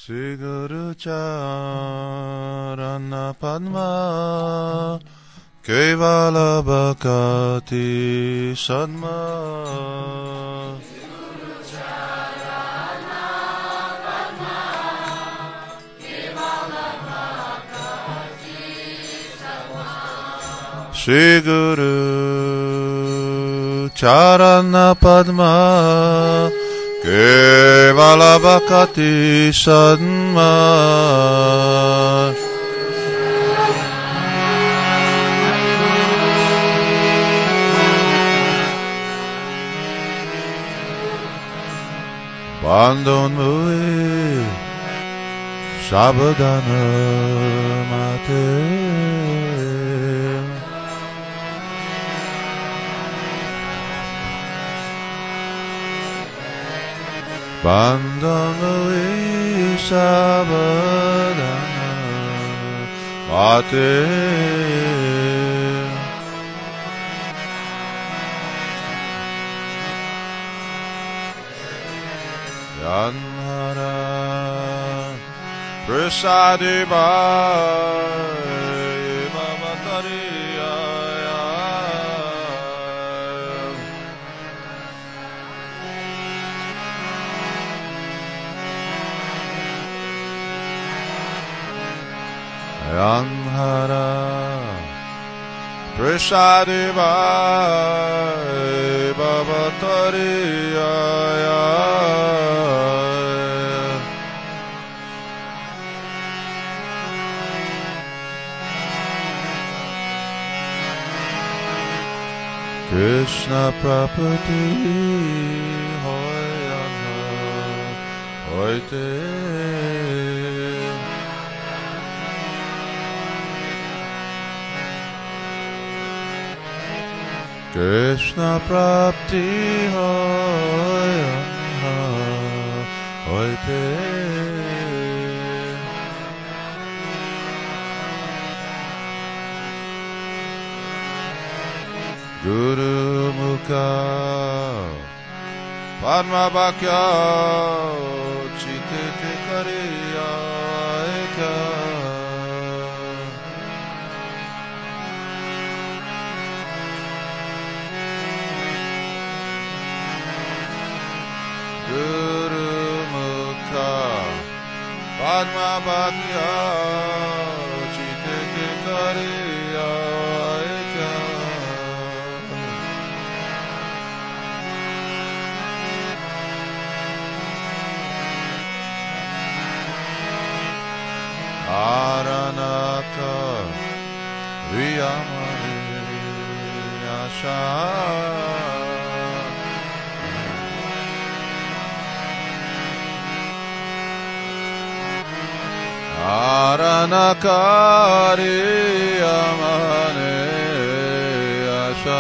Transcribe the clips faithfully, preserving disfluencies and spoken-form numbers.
Sri Guru Charana Padma Kevala Bhakati Sadma Shri Guru Charana Padma Kevala Bhakati Sadma Bandon Mui Sabadana Mate Bandhanui sabadana mate Yanhara Prasadi Bhai Mamatariya Yanhara Prasadi Bhai Bhavatariya Krishna Prapati Hoyana Hoite Krishna Prapti Hoyana Hoite Guru Mukha Padma Bhakya Chitete Kariya Eka Guru Mukha Padma Bhakya Chitete Kariya Eka Aranaka Riyamani Asha Aranaka Riyamani Asha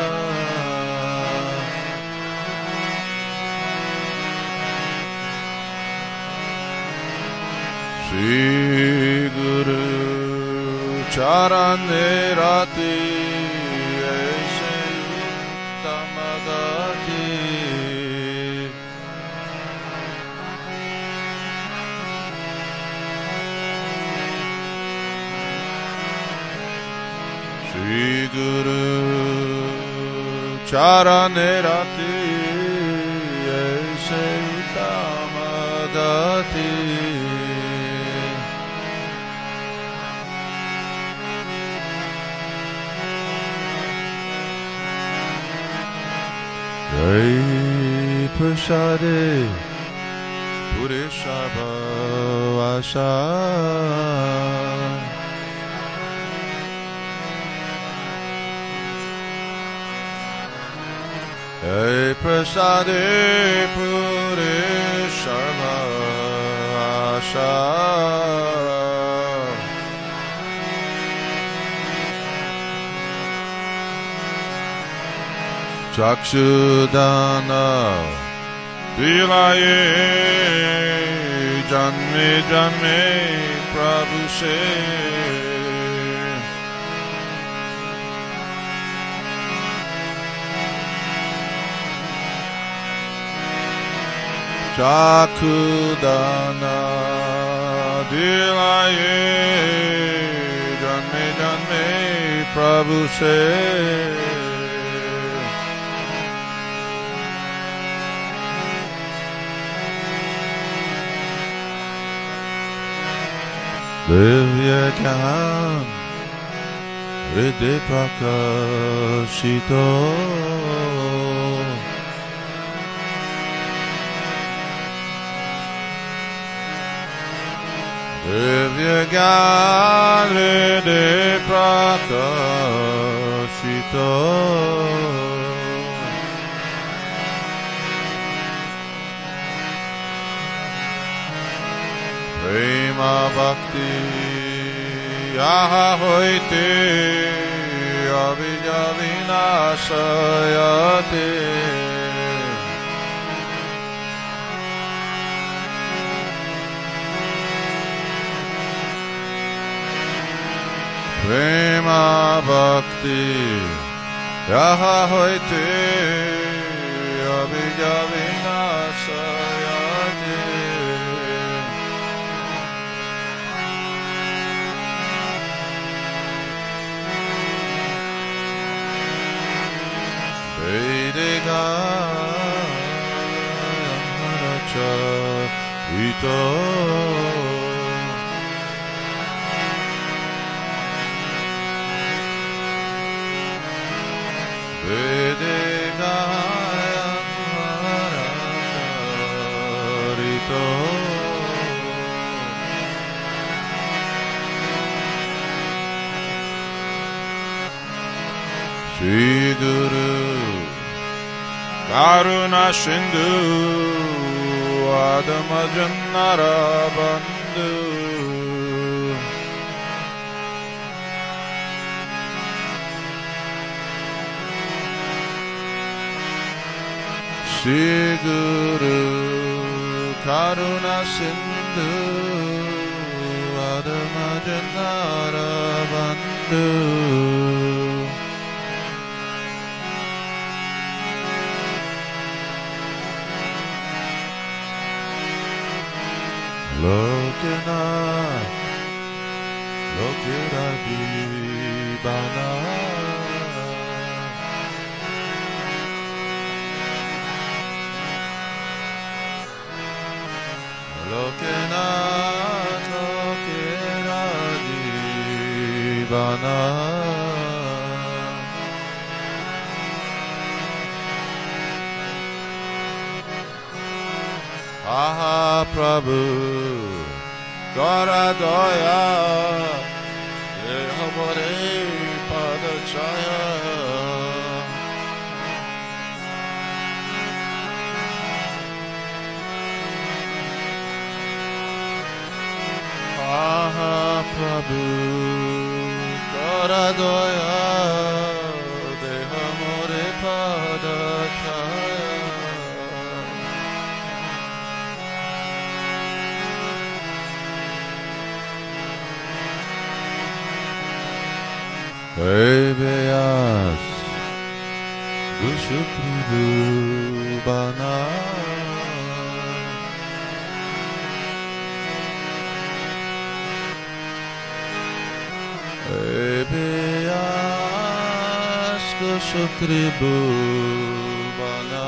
Shri Guru Charane Rati Aise Tamadati Shri Guru Charane Rati Aise Tamadati Jai Prasade Purishava Vasa Jai Prasade Purishava Vasa Chakshudana Dilaye Janme Janme Prabhu Se Chakudana दिलाए जन्मे जन्मे प्रभु से दिव्य ज्ञान हृदय प्रकाशितो दिव्य ज्ञान हृदय प्रकाशितो प्रेमा भक्ति यहाँ होते अविद्या विनाशयते प्रेमा भक्ति यहाँ होते अविद्या विनाशयते Vedega Amaracha Ito Vedega Amaracha Ito Shri Guru Karuna Sindhu Adama Jannara Bandhu Shri Guru Karuna Sindhu Adama Jannara Bandhu Lokanath, Lokiradibana Lokanath, Lokiradibana Aha Prabhu Kara Daya Dehamare Padachaya Aha Prabhu Kara Daya Dehamare Padachaya Ebeas Gushukridu Bana Ebeas Gushukridu Bana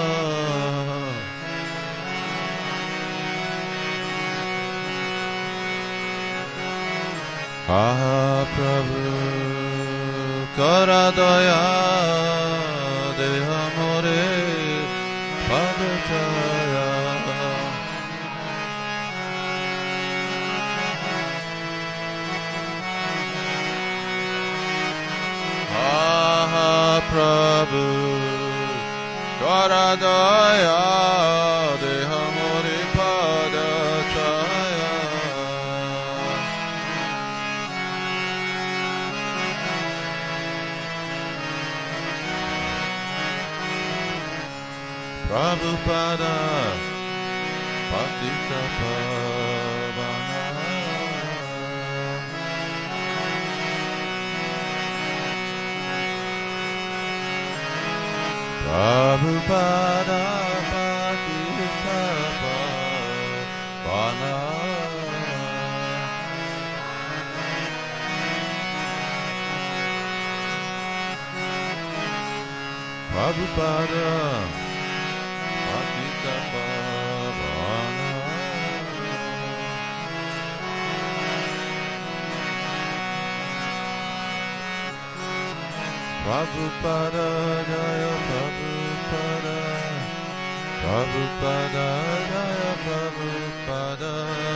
Aha Prabhu Kara Daya Dehamore Padachaya Aha Prabhu Kara Daya Dehamore Padachaya Prabhupada Patita Pavana Prabhupada Patita Pavana Prabhupada Patita Pavana Prabhupada Jaya Prabhupada Prabhupada Jaya Prabhupada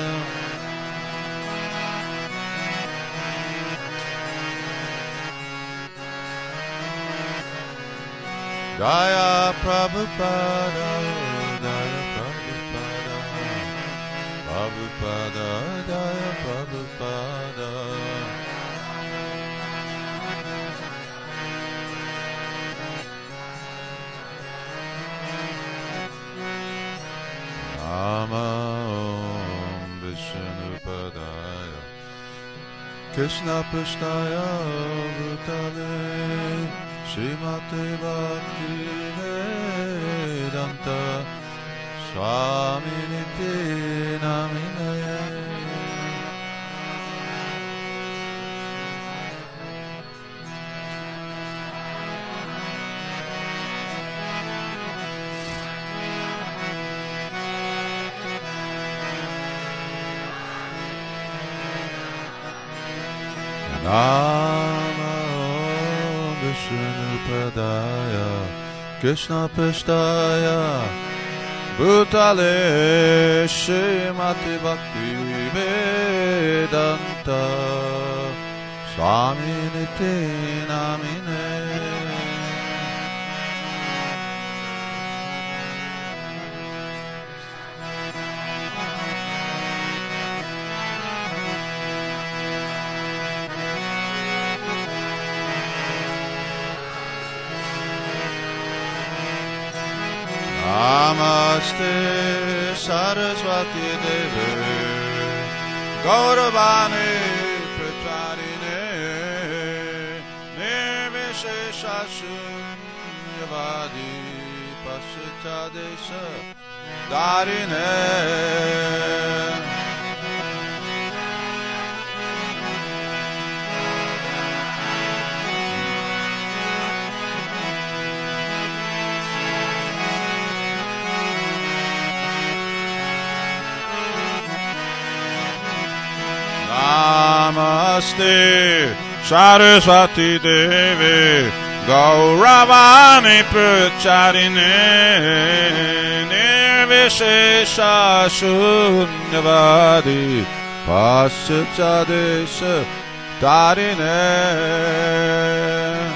Jaya Prabhupada Jaya Prabhupada Prabhupada Jaya Prabhupada Nama Om Vishnupadaya Krishna Prishnaya Bhutale Srimate Bhakti Vedanta Swaminiti Namine Nama Om Vishnupadaya Krishna Prishnaya Bhutale Srimati Bhakti Vedanta Swaminiti Namine Namaste Saraswati Devi Gauravani Pratharine Nirvishesha Shunyavadi Pasachadesha Darine Namaste Saraswati Devi Gauravani Pracharine Nirvishesha Shunyavadi Paschachadesha Darine